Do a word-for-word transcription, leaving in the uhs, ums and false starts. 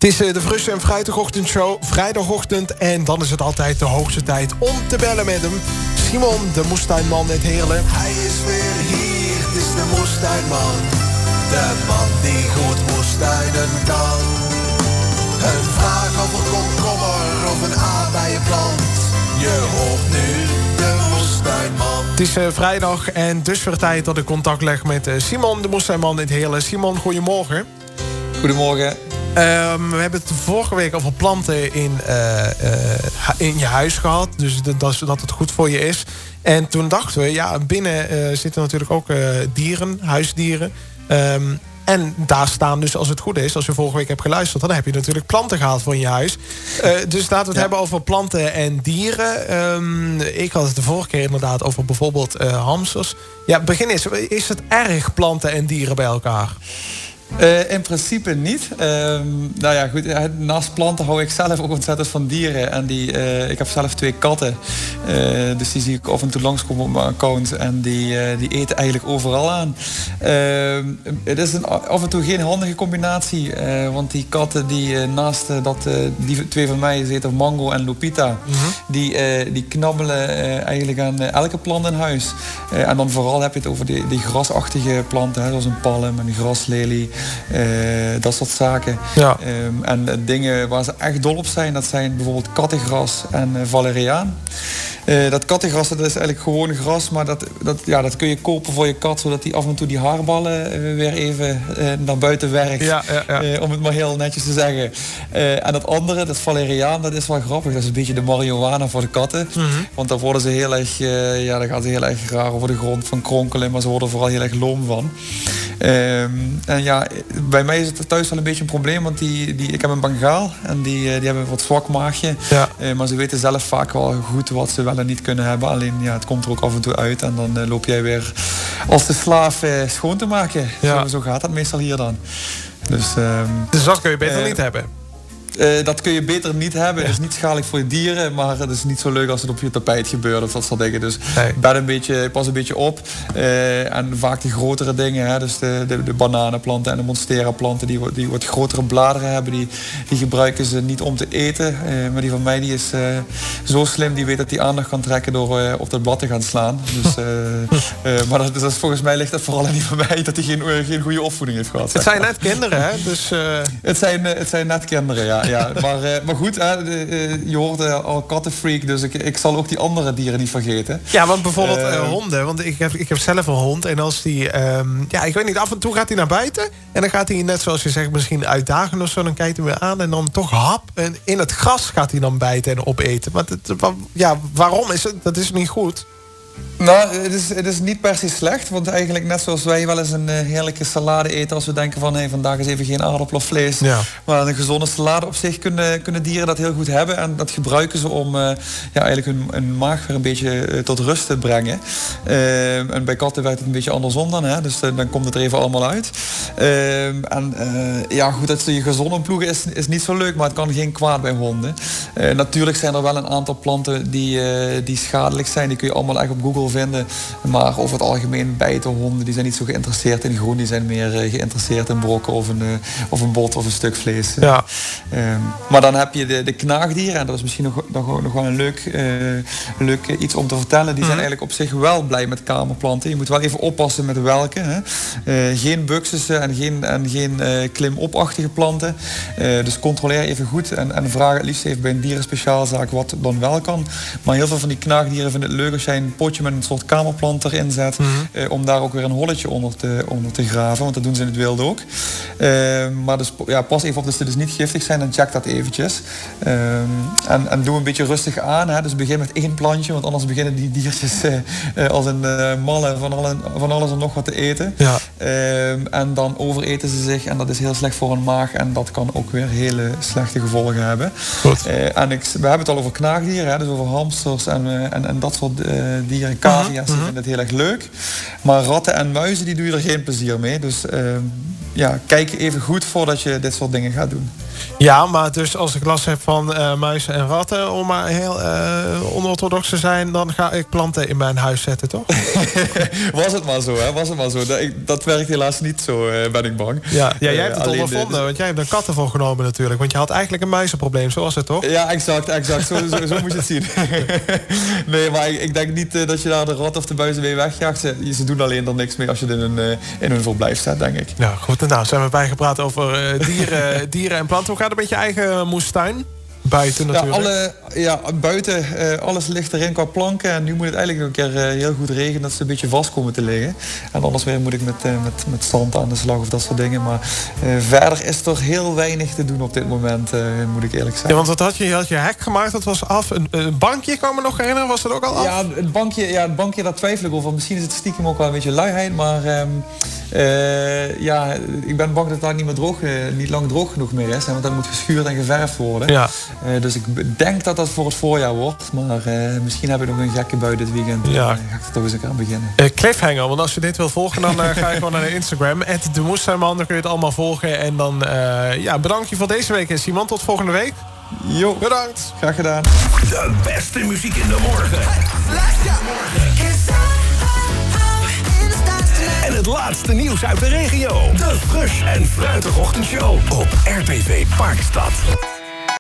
Het is de Frus en Fruitigochtendshow, vrijdagochtend. En dan is het altijd de hoogste tijd om te bellen met hem. Simon, de moestuinman uit Heerlen. Hij is weer hier, het is de moestuinman. De man die goed moestuinen kan. Een vraag over komkommer of een aardbeienplant. Je hoort nu de moestuinman. Het is uh, vrijdag en dus weer tijd dat ik contact leg met uh, Simon, de moestuinman uit Heerlen. Simon, goedemorgen. Goedemorgen. Um, we hebben het vorige week over planten in, uh, uh, in je huis gehad. Dus dat, dat het goed voor je is. En toen dachten we, ja, binnen uh, zitten natuurlijk ook uh, dieren, huisdieren. Um, en daar staan dus, als het goed is, als je vorige week hebt geluisterd, dan heb je natuurlijk planten gehaald voor in je huis. Uh, dus laten we het ja. hebben over planten en dieren. Um, ik had het de vorige keer inderdaad over bijvoorbeeld uh, hamsters. Ja, begin eens. Is het erg planten en dieren bij elkaar? Uh, in principe niet. Uh, nou ja, goed. Naast planten hou ik zelf ook ontzettend van dieren. En die, uh, ik heb zelf twee katten. Uh, dus die zie ik af en toe langskomen op mijn account. En die, uh, die eten eigenlijk overal aan. Uh, het is een, af en toe geen handige combinatie. Uh, want die katten, die uh, naast uh, dat, uh, die twee van mij, ze heten Mango en Lupita. Mm-hmm. Die, uh, die knabbelen uh, eigenlijk aan uh, elke plant in huis. Uh, en dan vooral heb je het over die, die grasachtige planten. Hè, zoals een palm en een graslelie. Uh, dat soort zaken. Ja. Um, en uh, dingen waar ze echt dol op zijn, dat zijn bijvoorbeeld kattegras en uh, valeriaan. Uh, dat kattegras, dat is eigenlijk gewoon gras, maar dat, dat, ja, dat kun je kopen voor je kat, zodat die af en toe die haarballen uh, weer even uh, naar buiten werkt. Ja, ja, ja. Uh, om het maar heel netjes te zeggen. Uh, en dat andere, dat valeriaan, dat is wel grappig. Dat is een beetje de marihuana voor de katten. Mm-hmm. Want daar worden ze heel erg, uh, ja, daar gaan ze heel erg raar over de grond van kronkelen, maar ze worden er vooral heel erg loom van. Um, en ja, bij mij is het thuis wel een beetje een probleem, want die, die, ik heb een Bengaal en die, die hebben een wat zwak maagje. Ja. Uh, maar ze weten zelf vaak wel goed wat ze wel en niet kunnen hebben. Alleen ja, het komt er ook af en toe uit en dan uh, loop jij weer als de slaaf uh, schoon te maken. Ja. Zo, zo gaat dat meestal hier dan. Dus, um, dus dat kun je beter uh, niet hebben? Uh, dat kun je beter niet hebben. Het is niet schadelijk voor je dieren, maar het is niet zo leuk als het op je tapijt gebeurt of dat soort dingen. Dus nee. ben een beetje, pas een beetje op. Uh, en vaak de grotere dingen, hè, dus de, de, de bananenplanten en de monstera-planten die, die wat grotere bladeren hebben, die, die gebruiken ze niet om te eten. Uh, maar die van mij die is uh, zo slim, die weet dat die aandacht kan trekken door uh, op dat blad te gaan slaan. Dus, uh, uh, maar dat, dus volgens mij ligt dat vooral aan die van mij, dat hij geen, uh, geen goede opvoeding heeft gehad. Het zijn net kinderen, hè? Dus, uh... het, zijn, uh, het zijn net kinderen, ja. Ja, maar, uh, maar goed, hè, de, uh, je hoort uh, al kattenfreak, dus ik, ik zal ook die andere dieren niet vergeten. Ja, want bijvoorbeeld uh, uh, honden, want ik heb, ik heb zelf een hond en als die, um, ja, ik weet niet, af en toe gaat hij naar buiten en dan gaat hij net zoals je zegt misschien uitdagen of zo, dan kijkt hij weer aan en dan toch hap en in het gras gaat hij dan bijten en opeten. Maar het, ja, waarom is het? Dat is niet goed. Nou, het is, het is niet per se slecht, want eigenlijk net zoals wij wel eens een uh, heerlijke salade eten als we denken van hey, vandaag is even geen aardappel of vlees. Ja. Maar een gezonde salade op zich kunnen, kunnen dieren dat heel goed hebben en dat gebruiken ze om uh, ja, eigenlijk hun, hun maag weer een beetje uh, tot rust te brengen. Uh, en bij katten werkt het een beetje andersom dan, hè? Dus uh, dan komt het er even allemaal uit. Uh, en uh, ja goed, dat ze je gezond ploegen is, is niet zo leuk, maar het kan geen kwaad bij honden. Uh, natuurlijk zijn er wel een aantal planten die, uh, die schadelijk zijn, die kun je allemaal echt op Google vinden. Maar over het algemeen bijten honden, die zijn niet zo geïnteresseerd in groen. Die zijn meer uh, geïnteresseerd in brokken of een, uh, of een bot of een stuk vlees. Ja. Um, maar dan heb je de, de knaagdieren. En dat is misschien nog, nog, nog wel een leuk, uh, leuk uh, iets om te vertellen. Die zijn mm-hmm. eigenlijk op zich wel blij met kamerplanten. Je moet wel even oppassen met welke. Hè. Uh, geen buxussen en geen, en geen uh, klimopachtige planten. Uh, dus controleer even goed. En, en vraag het liefst even bij een dierenspeciaalzaak wat dan wel kan. Maar heel veel van die knaagdieren vinden het leuk als jij een potje met een soort kamerplant erin zet. Mm-hmm. uh, om daar ook weer een holletje onder te, onder te graven. Want dat doen ze in het wild ook. Uh, maar dus, ja, pas even op dat ze dus niet giftig zijn. En check dat eventjes. Uh, en, en doe een beetje rustig aan. Hè. Dus begin met één plantje. Want anders beginnen die diertjes uh, uh, als een uh, malle van, alle, van alles en nog wat te eten. Ja. Uh, en dan overeten ze zich. En dat is heel slecht voor hun maag. En dat kan ook weer hele slechte gevolgen hebben. Uh, en ik, we hebben het al over knaagdieren. Hè, dus over hamsters en, uh, en, en dat soort uh, dieren. Cavia's, mm-hmm. die vinden het heel erg leuk. Maar ratten en muizen, die doe je er geen plezier mee. Dus uh, ja, kijk even goed voordat je dit soort dingen gaat doen. Ja, maar dus als ik last heb van uh, muizen en ratten, om maar heel uh, onorthodox te zijn, dan ga ik planten in mijn huis zetten, toch? Was het maar zo, hè? Was het maar zo. Dat, ik, dat werkt helaas niet zo, uh, ben ik bang. Ja, ja jij hebt het uh, ondervonden, de... want jij hebt er katten voor genomen natuurlijk. Want je had eigenlijk een muizenprobleem, zo was het toch? Ja, exact, exact. Zo, zo, zo moet je het zien. Nee, maar ik, ik denk niet uh, dat je daar de rat of de muizen mee wegjaagt. Ze, ze doen alleen er niks mee als je het in hun, uh, in hun verblijf staat, denk ik. Ja, goed. Nou, zijn we bijgepraat over uh, dieren, dieren en planten. Hoe gaat het met je eigen moestuin? Buiten natuurlijk. Ja, alle, ja buiten. Uh, alles ligt erin qua planken. En nu moet het eigenlijk nog een keer uh, heel goed regenen. Dat ze een beetje vast komen te liggen. En anders weer moet ik met, uh, met, met zand aan de slag of dat soort dingen. Maar uh, verder is er heel weinig te doen op dit moment. Uh, moet ik eerlijk zeggen. Ja, want wat had je? Je had je hek gemaakt. Dat was af. Een, een bankje, kan me nog herinneren. Was dat ook al af? Ja, het bankje, ja, het bankje daar twijfel ik over. Misschien is het stiekem ook wel een beetje luiheid. Maar um, uh, ja, ik ben bang dat het daar niet meer droog, uh, niet lang droog genoeg meer is. Hè, want dat moet geschuurd en geverfd worden. Ja. Uh, dus ik denk dat dat voor het voorjaar wordt. Maar uh, misschien heb ik nog een gekke bui dit weekend. Ja. Dan ga ik er toch eens een keer aan beginnen. Uh, cliffhanger, want als je dit wil volgen, dan uh, ga je gewoon naar de Instagram. at de Moestuinman, dan kun je het allemaal volgen. En dan uh, ja, bedankt je voor deze week. En Simon, tot volgende week. Jo. Bedankt. Graag gedaan. De beste muziek in de morgen. En het laatste nieuws uit de regio. De Fresh en Fruitige Ochtendshow op R T V Parkstad.